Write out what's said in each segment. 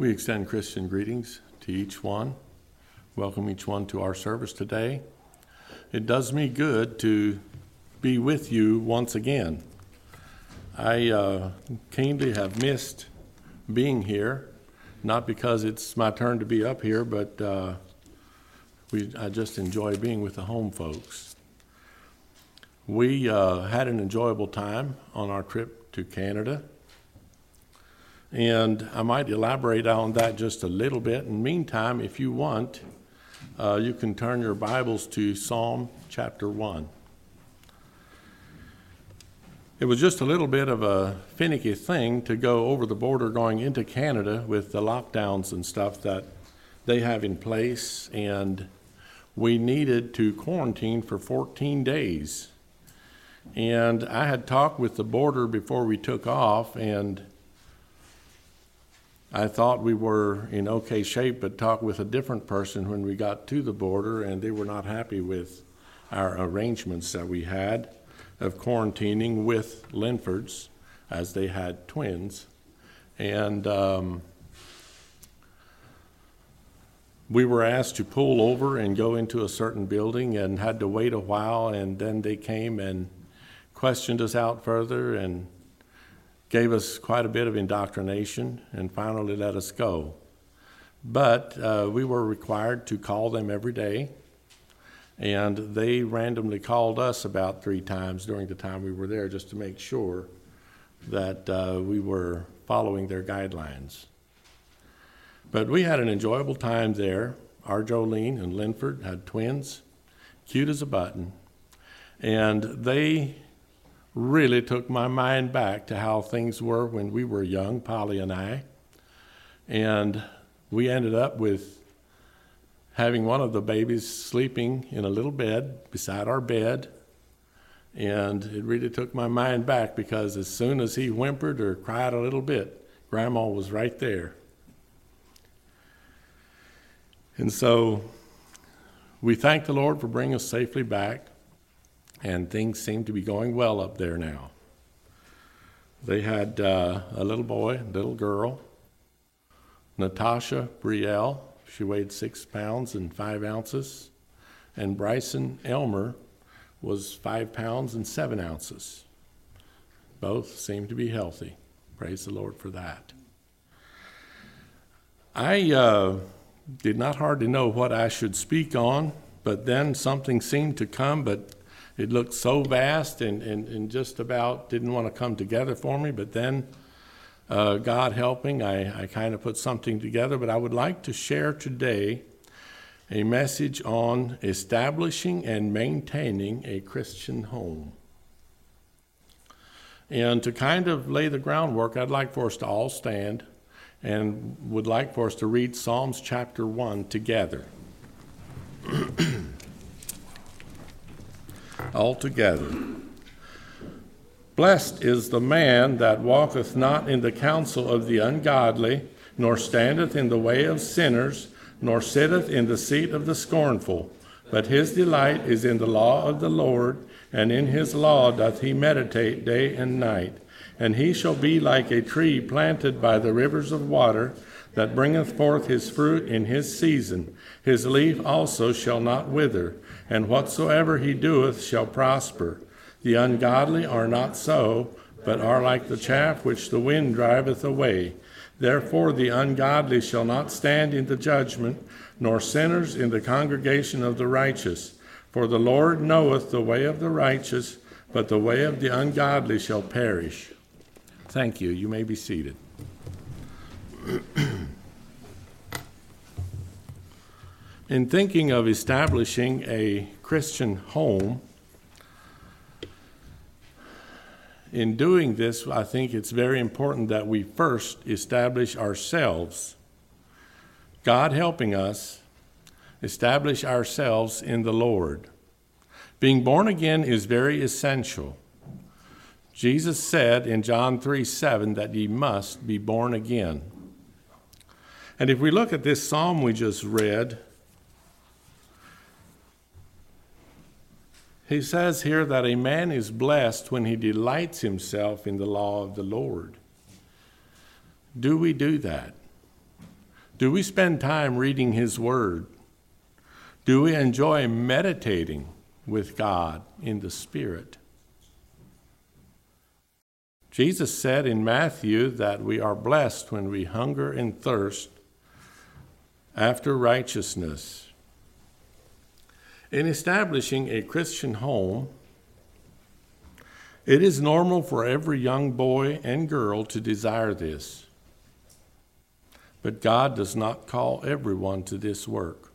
We extend Christian greetings to each one. Welcome each one to our service today. It does me good to be with you once again. I keenly have missed being here, not because it's my turn to be up here, but I just enjoy being with the home folks. We had an enjoyable time on our trip to Canada. And I might elaborate on that just a little bit. In the meantime, if you want, you can turn your Bibles to Psalm chapter 1. It was just a little bit of a finicky thing to go over the border going into Canada with the lockdowns and stuff that they have in place. And we needed to quarantine for 14 days. And I had talked with the border before we took off, and I thought we were in okay shape, but talked with a different person when we got to the border, and they were not happy with our arrangements that we had of quarantining with Linfords, as they had twins. And we were asked to pull over and go into a certain building and had to wait a while, and then they came and questioned us out further and gave us quite a bit of indoctrination and finally let us go. But we were required to call them every day, and they randomly called us about 3 times during the time we were there just to make sure that we were following their guidelines. But we had an enjoyable time there. Our Jolene and Linford had twins, cute as a button, and they really took my mind back to how things were when we were young, Polly and I. And we ended up with having one of the babies sleeping in a little bed beside our bed. And it really took my mind back because as soon as he whimpered or cried a little bit, Grandma was right there. And so we thank the Lord for bringing us safely back. And things seem to be going well up there now. They had a little boy, a little girl, Natasha Brielle. She weighed 6 pounds and 5 ounces. And Bryson Elmer was 5 pounds and 7 ounces. Both seem to be healthy. Praise the Lord for that. I did not hardly know what I should speak on, but then something seemed to come, but it looked so vast and just about didn't want to come together for me. But then, God helping, I kind of put something together. But I would like to share today a message on establishing and maintaining a Christian home. And to kind of lay the groundwork, I'd like for us to all stand and would like for us to read Psalms chapter 1 together. Altogether. Blessed is the man that walketh not in the counsel of the ungodly, nor standeth in the way of sinners, nor sitteth in the seat of the scornful. But his delight is in the law of the Lord, and in his law doth he meditate day and night. And he shall be like a tree planted by the rivers of water, that bringeth forth his fruit in his season. His leaf also shall not wither, and whatsoever he doeth shall prosper. The ungodly are not so, but are like the chaff which the wind driveth away. Therefore the ungodly shall not stand in the judgment, nor sinners in the congregation of the righteous. For the Lord knoweth the way of the righteous, but the way of the ungodly shall perish. Thank you. You may be seated. In thinking of establishing a Christian home, in doing this, I think it's very important that we first establish ourselves. God helping us establish ourselves in the Lord. Being born again is very essential. Jesus said in John 3:7 that ye must be born again. And if we look at this psalm we just read, he says here that a man is blessed when he delights himself in the law of the Lord. Do we do that? Do we spend time reading His Word? Do we enjoy meditating with God in the Spirit? Jesus said in Matthew that we are blessed when we hunger and thirst after righteousness. In establishing a Christian home, it is normal for every young boy and girl to desire this. But God does not call everyone to this work.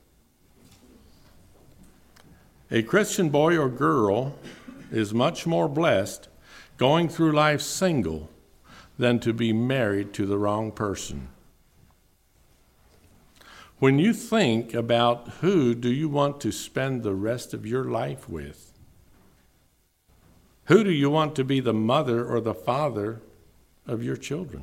A Christian boy or girl is much more blessed going through life single than to be married to the wrong person. When you think about who do you want to spend the rest of your life with, who do you want to be the mother or the father of your children?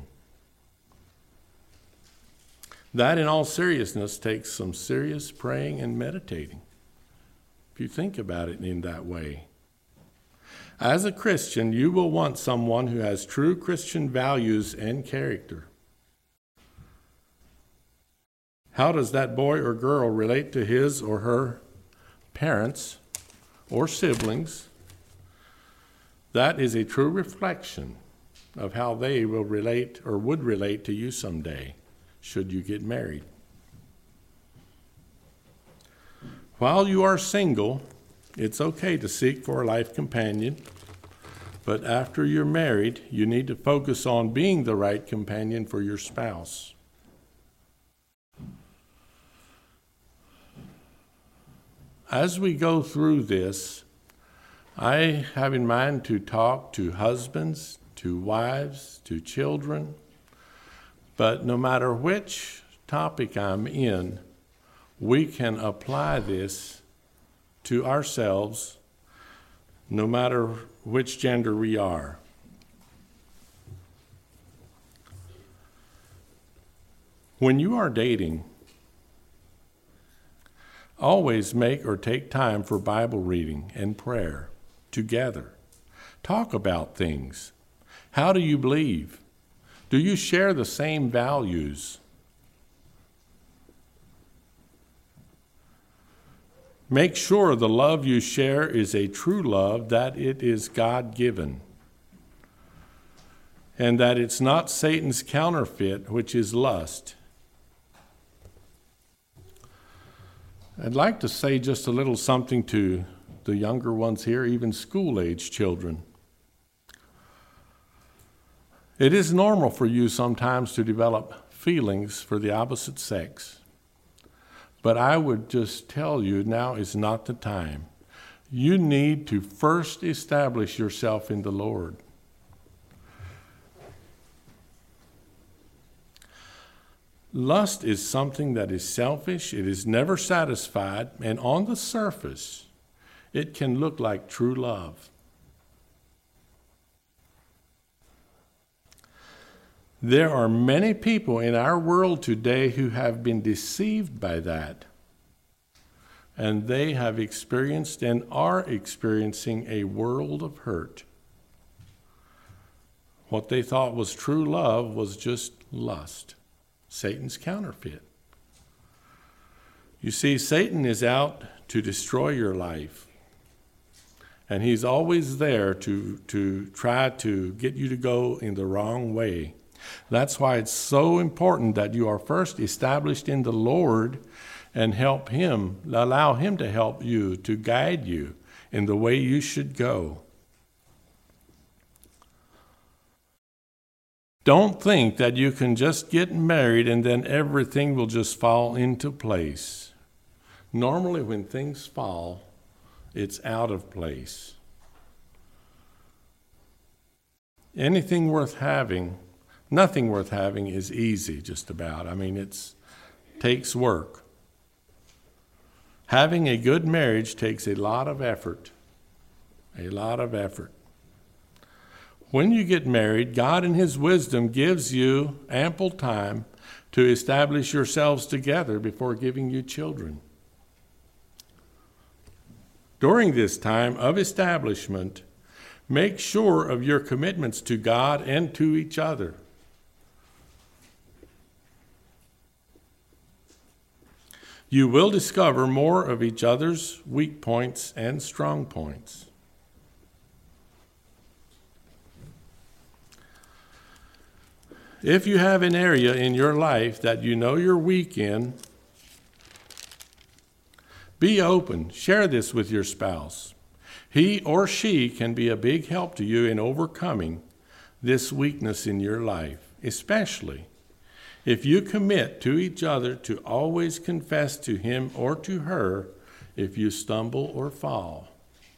That, in all seriousness, takes some serious praying and meditating, if you think about it in that way. As a Christian, you will want someone who has true Christian values and character. How does that boy or girl relate to his or her parents or siblings? That is a true reflection of how they will relate or would relate to you someday, should you get married. While you are single, it's okay to seek for a life companion, but after you're married, you need to focus on being the right companion for your spouse. As we go through this, I have in mind to talk to husbands, to wives, to children, but no matter which topic I'm in, we can apply this to ourselves, no matter which gender we are. When you are dating, always make or take time for Bible reading and prayer together. Talk about things. How do you believe? Do you share the same values? Make sure the love you share is a true love, that it is God-given, and that it's not Satan's counterfeit, which is lust. I'd like to say just a little something to the younger ones here, even school-age children. It is normal for you sometimes to develop feelings for the opposite sex. But I would just tell you, now is not the time. You need to first establish yourself in the Lord. Lust is something that is selfish, it is never satisfied, and on the surface, it can look like true love. There are many people in our world today who have been deceived by that, and they have experienced and are experiencing a world of hurt. What they thought was true love was just lust, Satan's counterfeit. You see, Satan is out to destroy your life, and he's always there to try to get you to go in the wrong way. That's why it's so important that you are first established in the Lord and help Him, allow Him to help you, to guide you in the way you should go. Don't think that you can just get married and then everything will just fall into place. Normally when things fall, it's out of place. Anything worth having, nothing worth having is easy, just about. I mean, it takes work. Having a good marriage takes a lot of effort. A lot of effort. When you get married, God in His wisdom gives you ample time to establish yourselves together before giving you children. During this time of establishment, make sure of your commitments to God and to each other. You will discover more of each other's weak points and strong points. If you have an area in your life that you know you're weak in, be open. Share this with your spouse. He or she can be a big help to you in overcoming this weakness in your life, especially if you commit to each other to always confess to him or to her if you stumble or fall.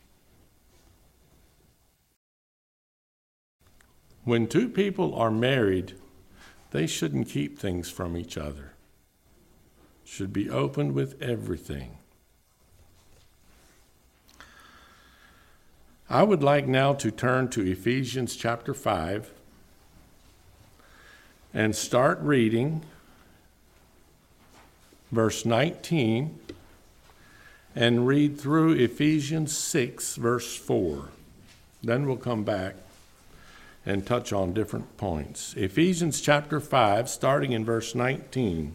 When two people are married, they shouldn't keep things from each other. Should be open with everything. I would like now to turn to Ephesians chapter 5 and start reading verse 19 and read through Ephesians 6, verse 4. Then we'll come back and touch on different points. Ephesians chapter 5, starting in verse 19.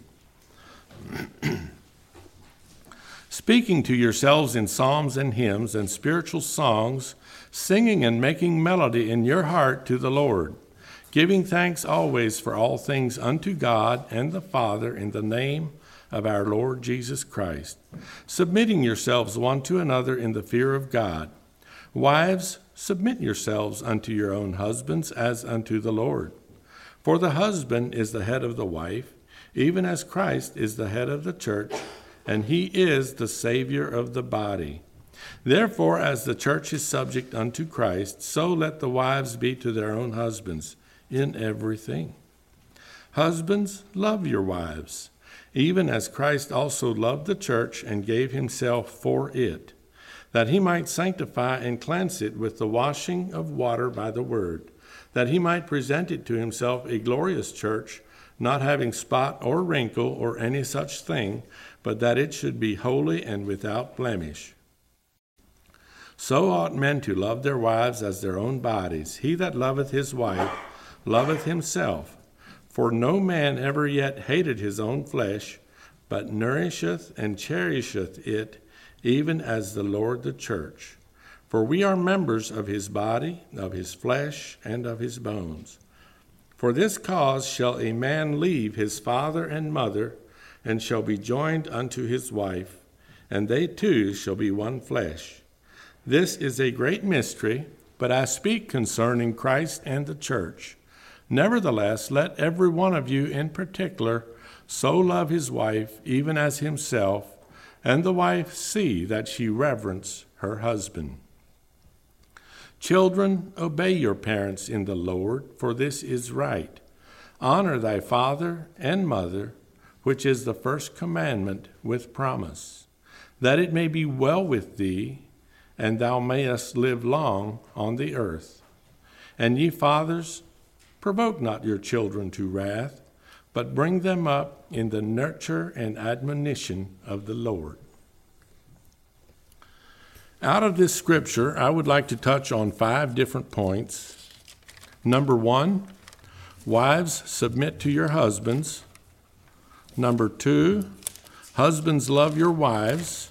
Speaking to yourselves in psalms and hymns and spiritual songs, singing and making melody in your heart to the Lord, giving thanks always for all things unto God and the Father in the name of our Lord Jesus Christ, submitting yourselves one to another in the fear of God. Wives, submit yourselves unto your own husbands as unto the Lord. For the husband is the head of the wife, even as Christ is the head of the church, and he is the Savior of the body. Therefore, as the church is subject unto Christ, so let the wives be to their own husbands in everything. Husbands, love your wives, even as Christ also loved the church and gave himself for it, that he might sanctify and cleanse it with the washing of water by the word, that he might present it to himself a glorious church, not having spot or wrinkle or any such thing, but that it should be holy and without blemish. So ought men to love their wives as their own bodies. He that loveth his wife loveth himself. For no man ever yet hated his own flesh, but nourisheth and cherisheth it, even as the Lord the church. For we are members of his body, of his flesh, and of his bones. For this cause shall a man leave his father and mother, and shall be joined unto his wife, and they two shall be one flesh. This is a great mystery, but I speak concerning Christ and the church. Nevertheless, let every one of you in particular so love his wife, even as himself, and the wife see that she reverence her husband. Children, obey your parents in the Lord, for this is right. Honor thy father and mother, which is the first commandment with promise, that it may be well with thee, and thou mayest live long on the earth. And ye fathers, provoke not your children to wrath, but bring them up in the nurture and admonition of the Lord. Out of this scripture, I would like to touch on 5 different points. Number 1, wives, submit to your husbands. Number 2, husbands, love your wives.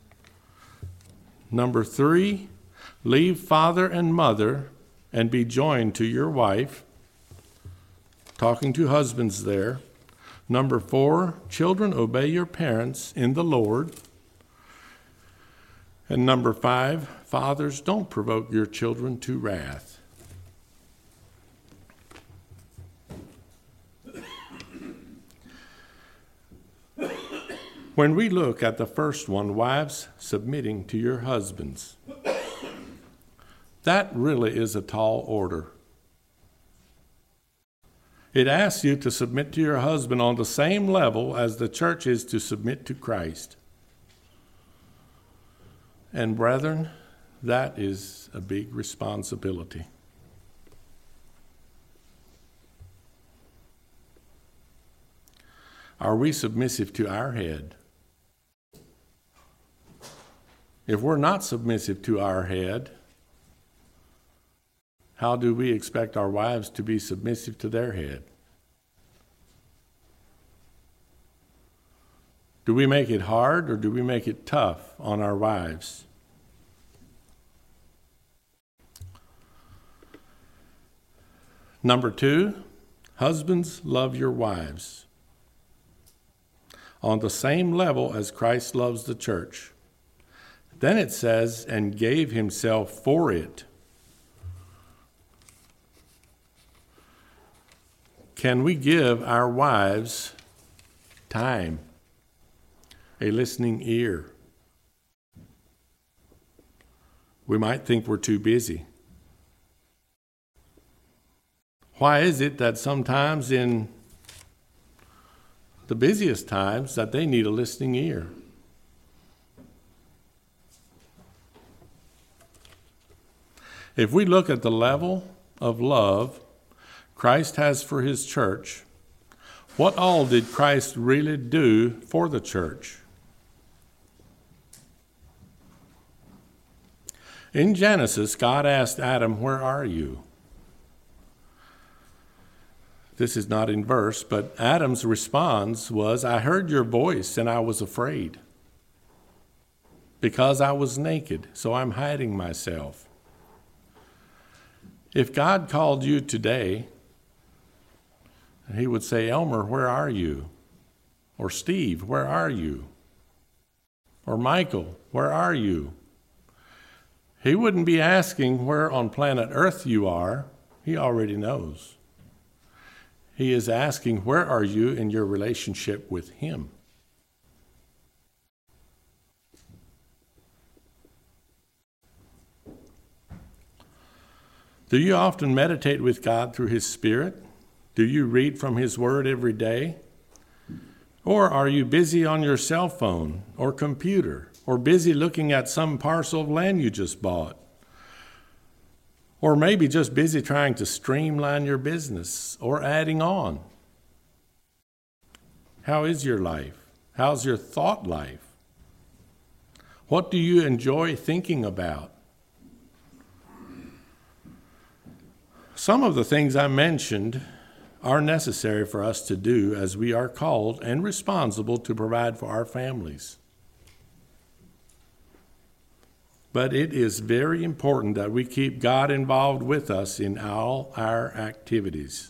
Number 3, leave father and mother and be joined to your wife. Talking to husbands there. Number 4, children, obey your parents in the Lord. And number 5, fathers, don't provoke your children to wrath. When we look at the first one, wives submitting to your husbands, that really is a tall order. It asks you to submit to your husband on the same level as the church is to submit to Christ. And brethren, that is a big responsibility. Are we submissive to our head? If we're not submissive to our head, how do we expect our wives to be submissive to their head? Do we make it hard or do we make it tough on our wives? Number 2, husbands, love your wives on the same level as Christ loves the church. Then it says, and gave himself for it. Can we give our wives time, a listening ear? We might think we're too busy. Why is it that sometimes in the busiest times that they need a listening ear? If we look at the level of love Christ has for his church, what all did Christ really do for the church? In Genesis, God asked Adam, "Where are you?" This is not in verse, but Adam's response was, "I heard your voice and I was afraid because I was naked, so I'm hiding myself." If God called you today, he would say, "Elmer, where are you?" Or "Steve, where are you?" Or "Michael, where are you?" He wouldn't be asking where on planet Earth you are. He already knows. He is asking, where are you in your relationship with him? Do you often meditate with God through his Spirit? Do you read from his word every day? Or are you busy on your cell phone or computer, or busy looking at some parcel of land you just bought? Or maybe just busy trying to streamline your business or adding on? How is your life? How's your thought life? What do you enjoy thinking about? Some of the things I mentioned are necessary for us to do as we are called and responsible to provide for our families. But it is very important that we keep God involved with us in all our activities.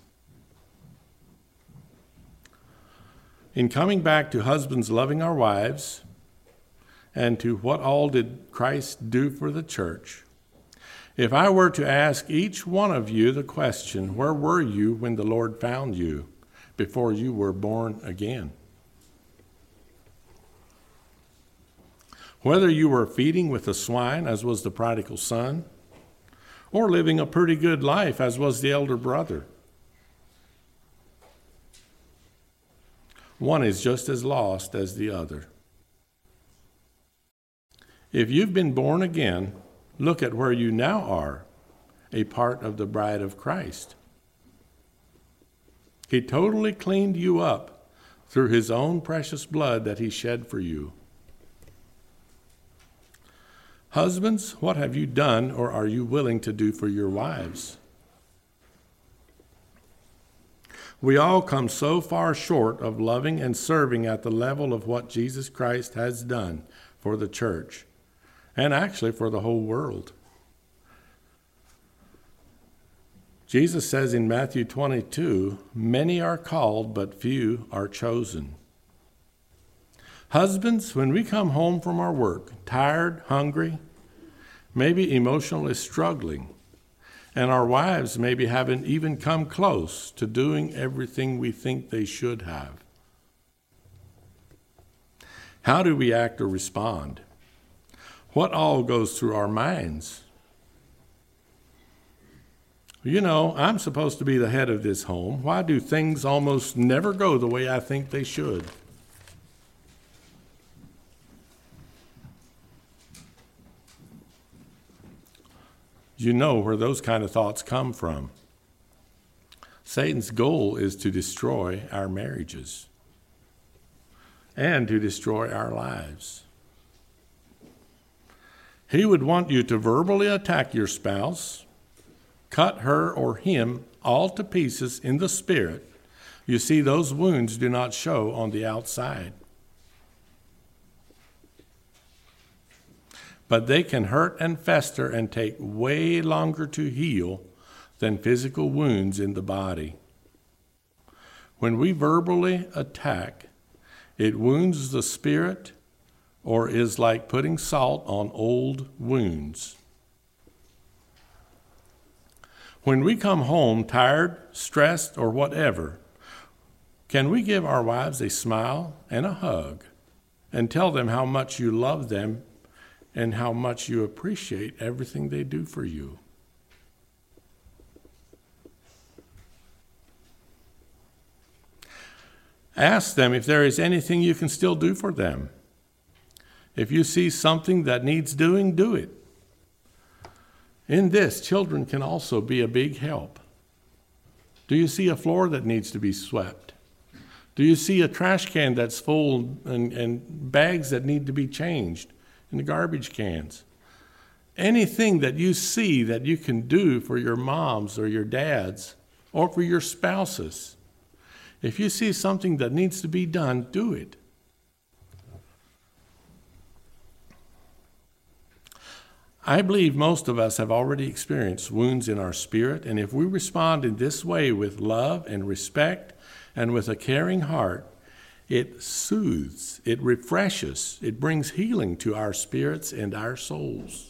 In coming back to husbands loving our wives and to what all did Christ do for the church, if I were to ask each one of you the question, where were you when the Lord found you before you were born again? Whether you were feeding with the swine, as was the prodigal son, or living a pretty good life, as was the elder brother, one is just as lost as the other. If you've been born again, look at where you now are, a part of the bride of Christ. He totally cleaned you up through his own precious blood that he shed for you. Husbands, what have you done or are you willing to do for your wives? We all come so far short of loving and serving at the level of what Jesus Christ has done for the church, and actually for the whole world. Jesus says in Matthew 22, "Many are called, but few are chosen." Husbands, when we come home from our work, tired, hungry, maybe emotionally struggling, and our wives maybe haven't even come close to doing everything we think they should have, how do we act or respond? What all goes through our minds? You know, I'm supposed to be the head of this home. Why do things almost never go the way I think they should? You know where those kind of thoughts come from. Satan's goal is to destroy our marriages and to destroy our lives. He would want you to verbally attack your spouse, cut her or him all to pieces in the spirit. You see, those wounds do not show on the outside. but they can hurt and fester and take way longer to heal than physical wounds in the body. When we verbally attack, it wounds the spirit or is like putting salt on old wounds. When we come home tired, stressed, or whatever, can we give our wives a smile and a hug and tell them how much you love them and how much you appreciate everything they do for you? Ask them if there is anything you can still do for them. If you see something that needs doing, do it. In this, children can also be a big help. Do you see a floor that needs to be swept? Do you see a trash can that's full and bags that need to be changed in the garbage cans? Anything that you see that you can do for your moms or your dads or for your spouses. If you see something that needs to be done, do it. I believe most of us have already experienced wounds in our spirit, and if we respond in this way with love and respect and with a caring heart, it soothes, it refreshes, it brings healing to our spirits and our souls.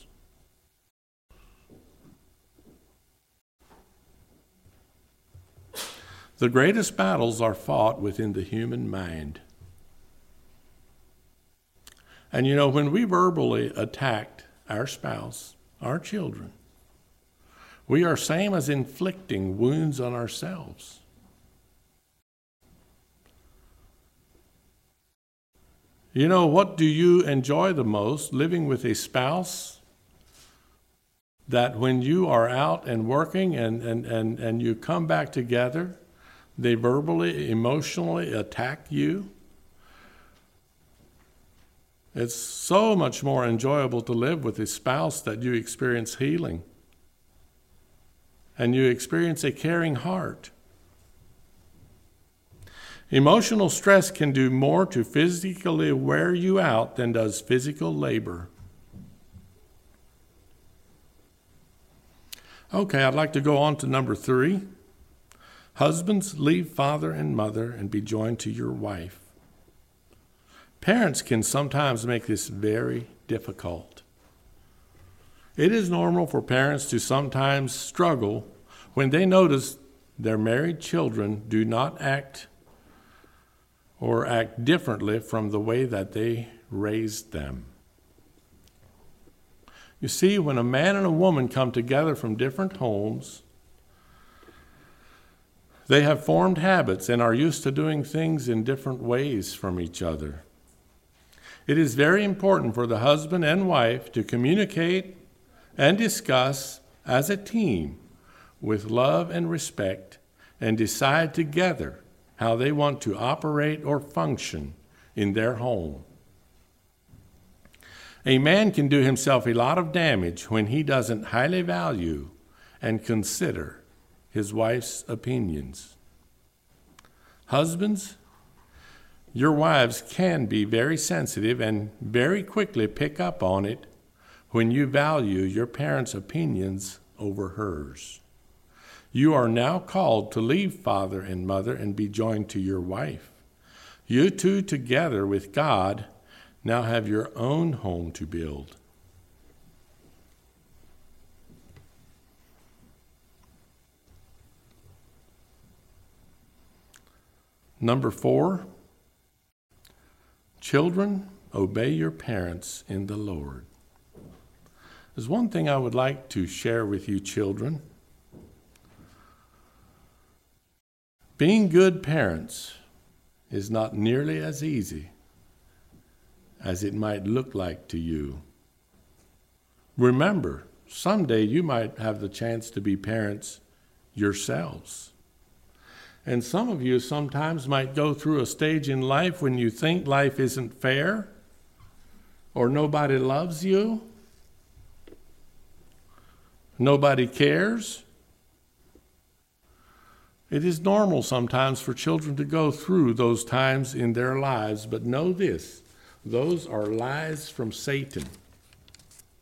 The greatest battles are fought within the human mind. And you know, when we verbally attacked our spouse, our children, we are same as inflicting wounds on ourselves. You know, what do you enjoy the most? Living with a spouse that when you are out and working and you come back together, they verbally, emotionally attack you. It's so much more enjoyable to live with a spouse that you experience healing and you experience a caring heart. Emotional stress can do more to physically wear you out than does physical labor. Okay, I'd like to go on to number 3. Husbands, leave father and mother and be joined to your wife. Parents can sometimes make this very difficult. It is normal for parents to sometimes struggle when they notice their married children do not act differently from the way that they raised them. You see, when a man and a woman come together from different homes, they have formed habits and are used to doing things in different ways from each other. It is very important for the husband and wife to communicate and discuss as a team with love and respect and decide together how they want to operate or function in their home. A man can do himself a lot of damage when he doesn't highly value and consider his wife's opinions. Husbands, your wives can be very sensitive and very quickly pick up on it when you value your parents' opinions over hers. You are now called to leave father and mother and be joined to your wife. You two together with God now have your own home to build. Number 4, children, obey your parents in the Lord. There's one thing I would like to share with you, children. Being good parents is not nearly as easy as it might look like to you. Remember, someday you might have the chance to be parents yourselves. And some of you sometimes might go through a stage in life when you think life isn't fair or nobody loves you, nobody cares. It is normal sometimes for children to go through those times in their lives, but know this, those are lies from Satan.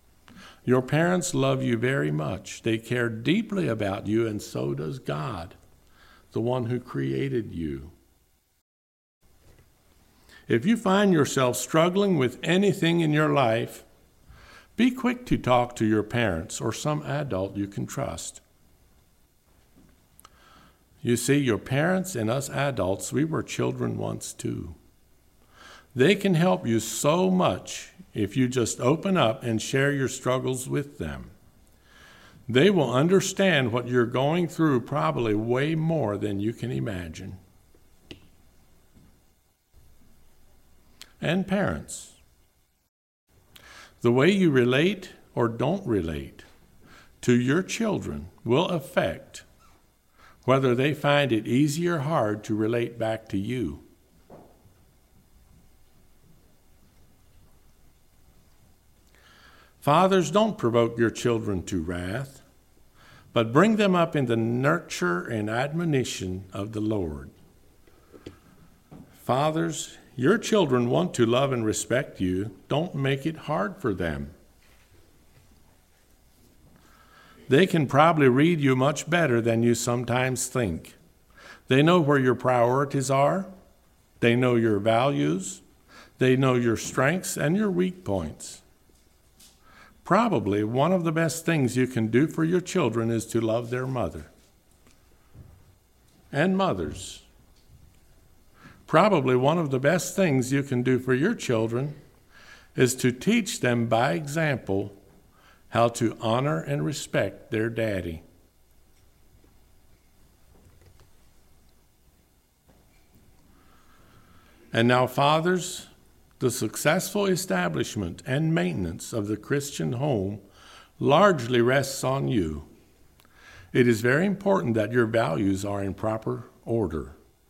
Your parents love you very much. They care deeply about you, and so does God, the one who created you. If you find yourself struggling with anything in your life, be quick to talk to your parents or some adult you can trust. You see, your parents and us adults, we were children once too. They can help you so much if you just open up and share your struggles with them. They will understand what you're going through probably way more than you can imagine. And parents, the way you relate or don't relate to your children will affect whether they find it easy or hard to relate back to you. Fathers, don't provoke your children to wrath, but bring them up in the nurture and admonition of the Lord. Fathers, your children want to love and respect you. Don't make it hard for them. They can probably read you much better than you sometimes think. They know where your priorities are. They know your values. They know your strengths and your weak points. Probably one of the best things you can do for your children is to love their mother. And mothers, probably one of the best things you can do for your children is to teach them by example how to honor and respect their daddy. And now, fathers, the successful establishment and maintenance of the Christian home largely rests on you. It is very important that your values are in proper order.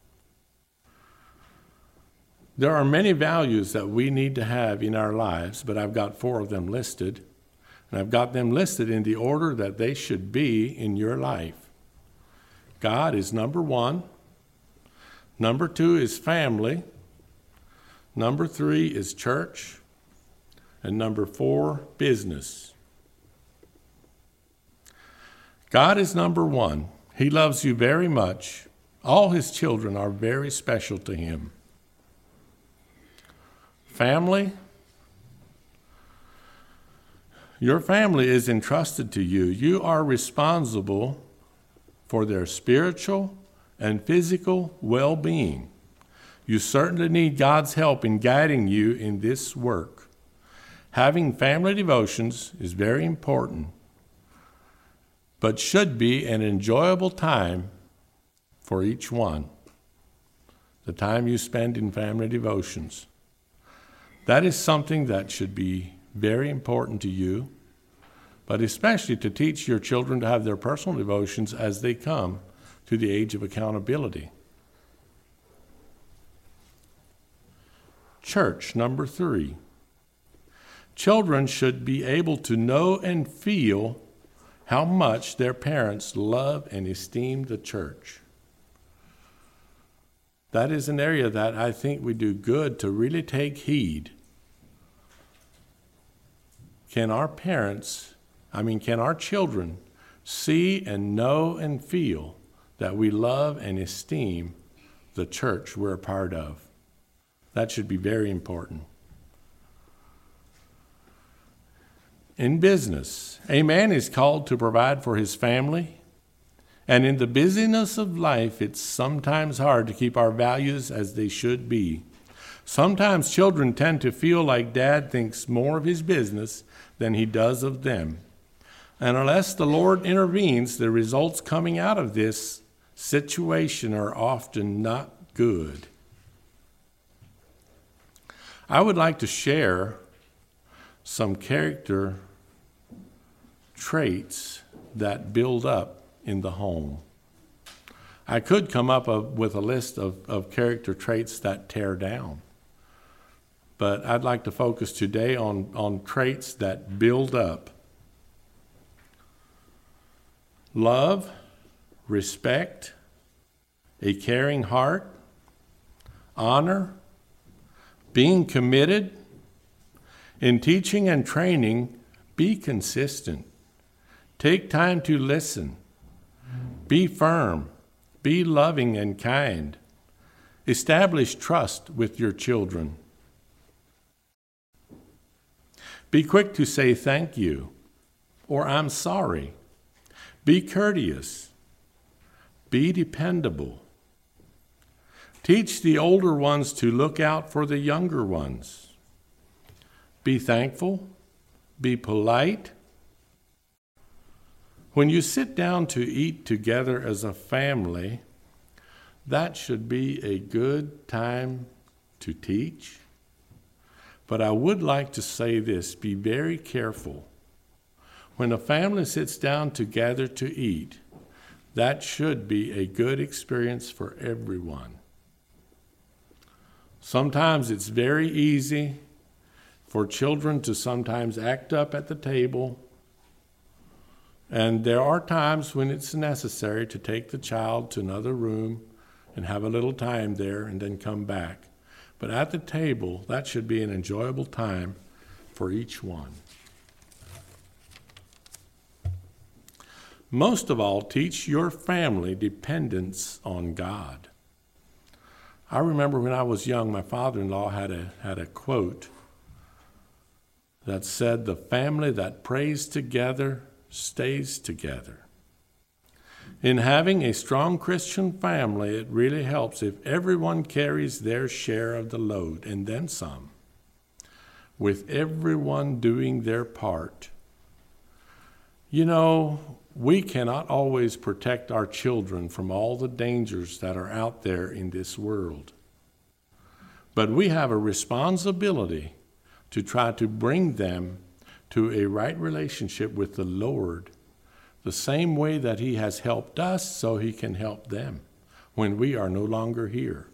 There are many values that we need to have in our lives, but I've got 4 of them listed. And I've got them listed in the order that they should be in your life. God is number 1. Number 2 is family. Number 3 is church. And number 4, business. God is number 1. He loves you very much. All his children are very special to him. Family. Your family is entrusted to you. You are responsible for their spiritual and physical well-being. You certainly need God's help in guiding you in this work. Having family devotions is very important, but should be an enjoyable time for each one. The time you spend in family devotions. That is something that should be very important to you, but especially to teach your children to have their personal devotions as they come to the age of accountability. Church, number 3. Children should be able to know and feel how much their parents love and esteem the church. That is an area that I think we do good to really take heed. Can our children see and know and feel that we love and esteem the church we're a part of? That should be very important. In business, a man is called to provide for his family, and in the busyness of life, it's sometimes hard to keep our values as they should be. Sometimes children tend to feel like dad thinks more of his business than he does of them. And unless the Lord intervenes, the results coming out of this situation are often not good. I would like to share some character traits that build up in the home. I could come up with a list of character traits that tear down, but I'd like to focus today on traits that build up. Love, respect, a caring heart, honor, being committed. In teaching and training, Be consistent. Take time to listen. Be firm. Be loving and kind. Establish trust with your children. Be quick to say thank you or I'm sorry. Be courteous. Be dependable. Teach the older ones to look out for the younger ones. Be thankful. Be polite. When you sit down to eat together as a family, that should be a good time to teach. But I would like to say this, be very careful. When a family sits down together to eat, that should be a good experience for everyone. Sometimes it's very easy for children to sometimes act up at the table, and there are times when it's necessary to take the child to another room and have a little time there and then come back. But at the table, that should be an enjoyable time for each one. Most of all, teach your family dependence on God. I remember when I was young, my father-in-law had a quote that said, "The family that prays together stays together." In having a strong Christian family, it really helps if everyone carries their share of the load and then some, with everyone doing their part. You know, we cannot always protect our children from all the dangers that are out there in this world. But we have a responsibility to try to bring them to a right relationship with the Lord, the same way that He has helped us, so He can help them when we are no longer here.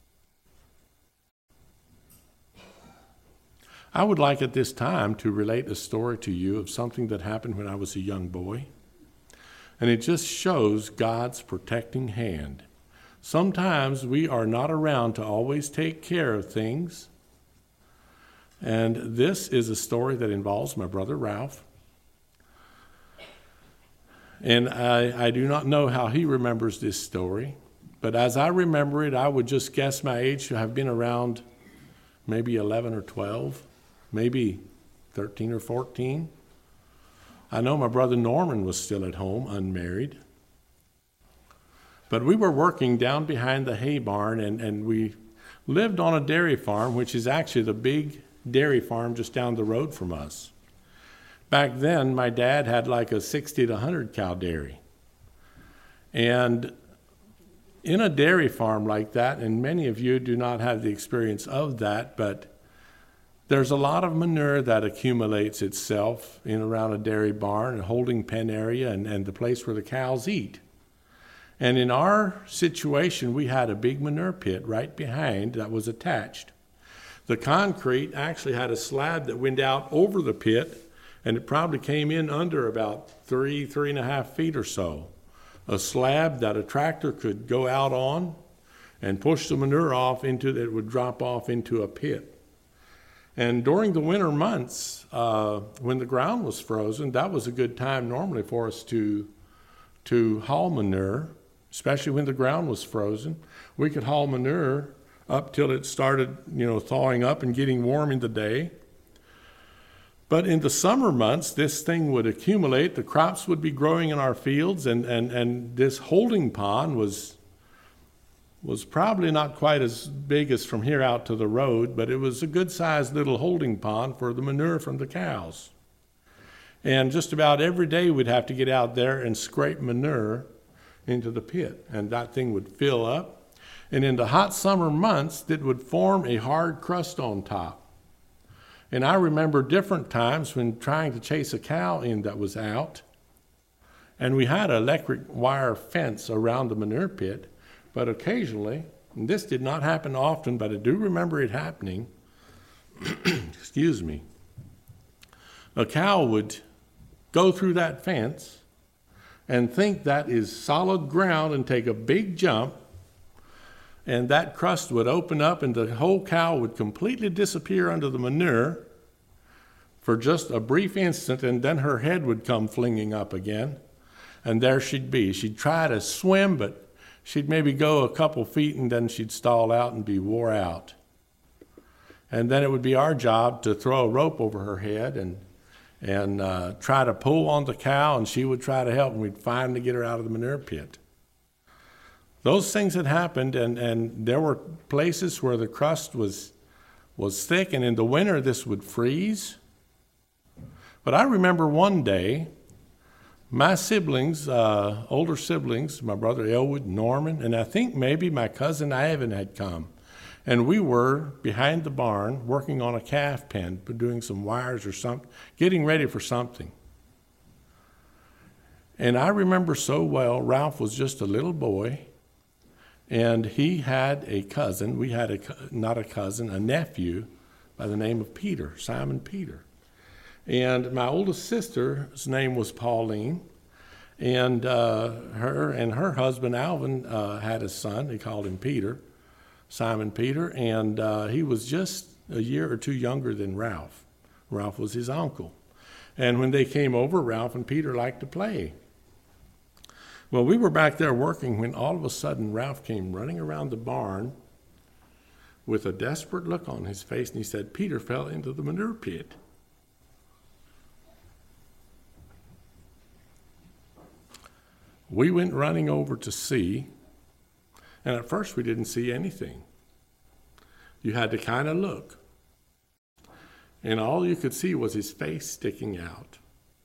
I would like at this time to relate a story to you of something that happened when I was a young boy. And it just shows God's protecting hand. Sometimes we are not around to always take care of things. And this is a story that involves my brother Ralph. And I do not know how he remembers this story, but as I remember it, I would just guess my age to have been around maybe 11 or 12, maybe 13 or 14. I know my brother Norman was still at home, unmarried. But we were working down behind the hay barn, and we lived on a dairy farm, which is actually the big dairy farm just down the road from us. Back then, my dad had like a 60 to 100 cow dairy. And in a dairy farm like that, and many of you do not have the experience of that, but there's a lot of manure that accumulates itself in around a dairy barn, and holding pen area, and the place where the cows eat. And in our situation, we had a big manure pit right behind that was attached. The concrete actually had a slab that went out over the pit, and it probably came in under about 3.5 feet or so. A slab that a tractor could go out on and push the manure off into, it would drop off into a pit. And during the winter months, when the ground was frozen, that was a good time normally for us to haul manure, especially when the ground was frozen. We could haul manure up till it started, thawing up and getting warm in the day. But in the summer months, this thing would accumulate. The crops would be growing in our fields, and this holding pond was probably not quite as big as from here out to the road, but it was a good-sized little holding pond for the manure from the cows. And just about every day we'd have to get out there and scrape manure into the pit, and that thing would fill up. And in the hot summer months, it would form a hard crust on top. And I remember different times when trying to chase a cow in that was out, and we had an electric wire fence around the manure pit, but occasionally, and this did not happen often, but I do remember it happening, excuse me, a cow would go through that fence and think that is solid ground and take a big jump, and that crust would open up and the whole cow would completely disappear under the manure for just a brief instant, and then her head would come flinging up again, and there she'd be. She'd try to swim, but she'd maybe go a couple feet, and then she'd stall out and be wore out. And then it would be our job to throw a rope over her head and try to pull on the cow, and she would try to help, and we'd finally get her out of the manure pit. Those things had happened, and there were places where the crust was thick, and in the winter this would freeze. But I remember one day, my siblings, older siblings, my brother Elwood, Norman, and I think maybe my cousin Ivan had come. And we were behind the barn working on a calf pen, doing some wires or something, getting ready for something. And I remember so well, Ralph was just a little boy, and he had a cousin. We had not a cousin, a nephew by the name of Peter, Simon Peter. And my oldest sister's name was Pauline, and her husband Alvin had a son. They called him Peter, Simon Peter, and he was just a year or two younger than Ralph. Ralph was his uncle. And when they came over, Ralph and Peter liked to play. Well, we were back there working when all of a sudden Ralph came running around the barn with a desperate look on his face, and he said, "Peter fell into the manure pit." We went running over to see, and at first we didn't see anything. You had to kind of look. And all you could see was his face sticking out.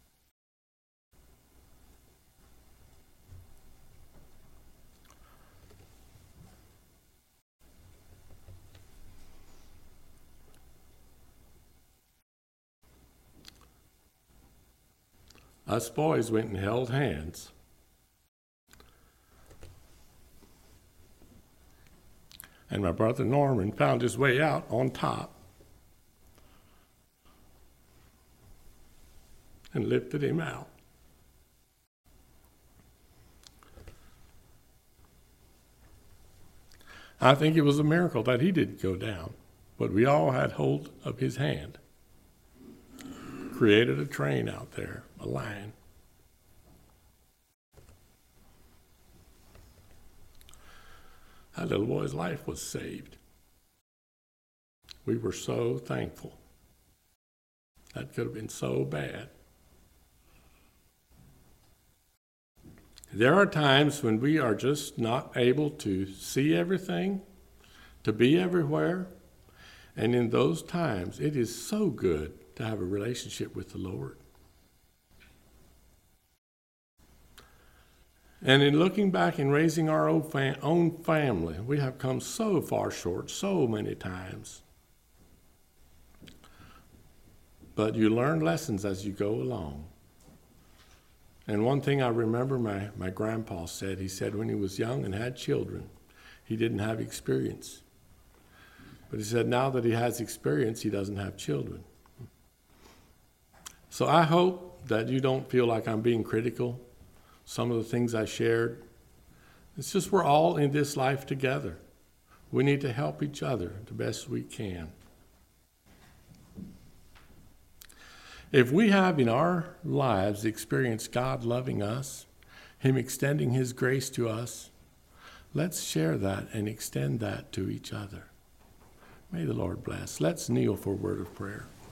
Us boys went and held hands. And my brother Norman found his way out on top and lifted him out. I think it was a miracle that he didn't go down, but we all had hold of his hand. Created a train out there, a line. That little boy's life was saved. We were so thankful. That could have been so bad. There are times when we are just not able to see everything, to be everywhere, and in those times it is so good to have a relationship with the Lord. And in looking back and raising our own family, we have come so far short so many times. But you learn lessons as you go along. And one thing I remember my grandpa said, he said when he was young and had children, he didn't have experience. But he said now that he has experience, he doesn't have children. So I hope that you don't feel like I'm being critical. Some of the things I shared, it's just we're all in this life together. We need to help each other the best we can. If we have in our lives experienced God loving us, Him extending His grace to us, let's share that and extend that to each other. May the Lord bless. Let's kneel for a word of prayer.